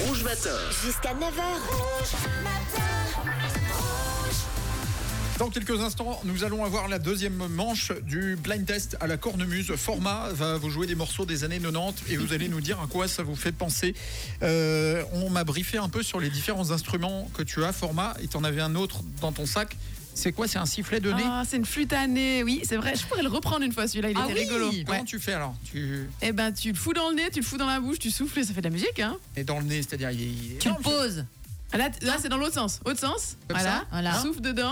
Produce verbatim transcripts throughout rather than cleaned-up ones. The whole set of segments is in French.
Rouge Matin. Jusqu'à neuf heures. Dans quelques instants, nous allons avoir la deuxième manche du blind test à la cornemuse. Format va vous jouer des morceaux des années quatre-vingt-dix et vous allez nous dire à quoi ça vous fait penser. Euh, on m'a briefé un peu sur les différents instruments que tu as, Format, et tu en avais un autre dans ton sac. C'est quoi? C'est un sifflet de nez? Ah, c'est une flûte à nez, oui, c'est vrai. Je pourrais le reprendre une fois, celui-là, il ah était oui rigolo. Comment Ouais. tu fais alors? tu... Eh ben, tu le fous dans le nez, tu le fous dans la bouche, tu souffles et ça fait de la musique, hein. Et dans le nez, c'est-à-dire il est... il est Tu le énorme, poses. Là, t- là c'est dans l'autre sens. Autre sens. Comme Voilà. ça Voilà. Souffle dedans.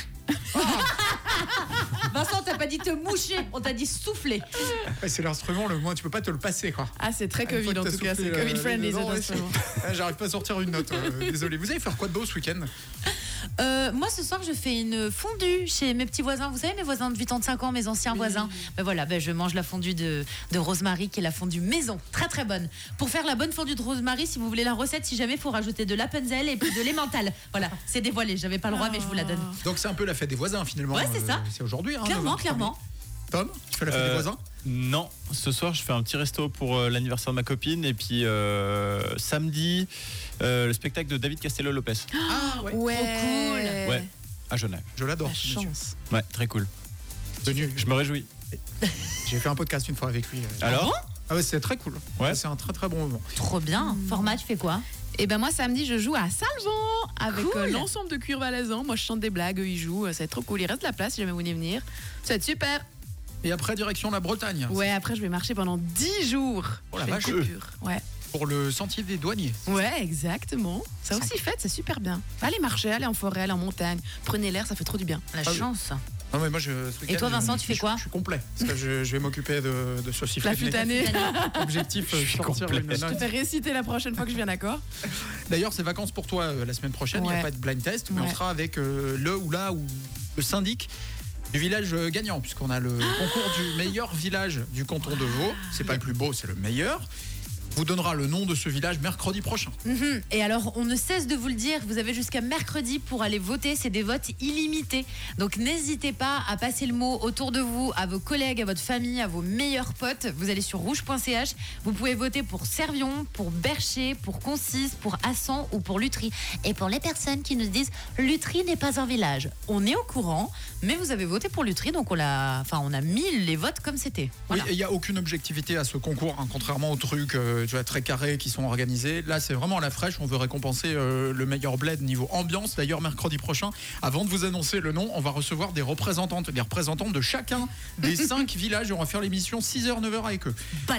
Vincent, t'as pas dit te moucher, on t'a dit souffler. ouais, c'est l'instrument, le moins tu peux pas te le passer, quoi. Ah, c'est très Une fois Covid que en t'as tout cas, soufflé, c'est euh, Covid friendly dedans, cet ouais, instrument. Ah, j'arrive pas à sortir une note, euh, désolé. Vous allez faire quoi de beau ce week-end? Euh, moi, ce soir, je fais une fondue chez mes petits voisins. Vous savez, mes voisins de quatre-vingt-cinq ans, mes anciens Oui. voisins. Ben voilà, ben je mange la fondue de, de Rosemary, qui est la fondue maison. Très, très bonne. Pour faire la bonne fondue de Rosemary, si vous voulez la recette, si jamais, il faut rajouter de l'Appenzell et puis de l'emmental. Voilà, c'est dévoilé. J'avais pas le droit, mais je vous la donne. Donc c'est un peu la fête des voisins finalement. Ouais, c'est ça. C'est aujourd'hui. Hein, Clairement, le vingt-trois mai. clairement. Tom, tu fais la fête Euh, des voisins? Non, ce soir je fais un petit resto pour euh, l'anniversaire de ma copine et puis euh, samedi euh, le spectacle de David Castello-Lopez Ah ouais. Ouais. Trop Ouais. à Genève. Je l'adore. La ce monsieur. chance. Ouais, très cool. Tenu. Je me réjouis. J'ai fait un podcast une fois avec lui. euh. Alors Ah ouais, c'est très cool. Ouais. C'est un très très bon moment. Trop bien. Format, tu fais quoi? Et ben moi samedi je joue à Salvan avec Cool. euh, l'ensemble de Cuir Valaisan. Moi je chante des blagues, eux ils jouent, ça va être trop cool. Il reste de la place si jamais vous voulez venir. Ça va être super. Et après direction la Bretagne. Ouais, après je vais marcher pendant dix jours. Oh la Je fais une vache. coupure. Ouais. Pour le sentier des douaniers. Ouais, exactement. Ça aussi fait, c'est super bien. Allez marcher, allez en forêt, allez en montagne. Prenez l'air, ça fait trop du bien. La Ah oui. chance. Non mais moi je. ce Et toi, week-end, Vincent, je- tu fais je- quoi? Je suis complet. Parce que je, je vais m'occuper de, de ce sifflet. La de flûte nez. à nez. Objectif, euh, Je suis sortir complet. une Je te note. fais réciter la prochaine fois que je viens, d'accord? D'ailleurs, c'est vacances pour toi euh, la semaine prochaine. Il n'y a Ouais. pas de blind test, mais on Ouais. sera avec euh, le ou la ou le syndic du village euh, gagnant, puisqu'on a le concours du meilleur village du canton de Vaud. C'est pas le plus beau, c'est le meilleur. Vous donnera le nom de ce village mercredi prochain. Mhm. Et alors, on ne cesse de vous le dire, vous avez jusqu'à mercredi pour aller voter, c'est des votes illimités. Donc n'hésitez pas à passer le mot autour de vous, à vos collègues, à votre famille, à vos meilleurs potes. Vous allez sur rouge point c h, vous pouvez voter pour Servion, pour Bercher, pour Concise, pour Assan ou pour Lutry. Et pour les personnes qui nous disent Lutry n'est pas un village, on est au courant, mais vous avez voté pour Lutry, donc on, l'a... enfin, on a mis les votes comme c'était. Voilà. Oui, et il n'y a aucune objectivité à ce concours, hein, contrairement aux trucs euh, tu vois, très carrés qui sont organisés. Là, c'est vraiment à la fraîche. On veut récompenser euh, le meilleur bled niveau ambiance. D'ailleurs, mercredi prochain, avant de vous annoncer le nom, on va recevoir des représentantes, des représentantes de chacun des cinq villages. Et on va faire l'émission six heures neuf heures avec eux.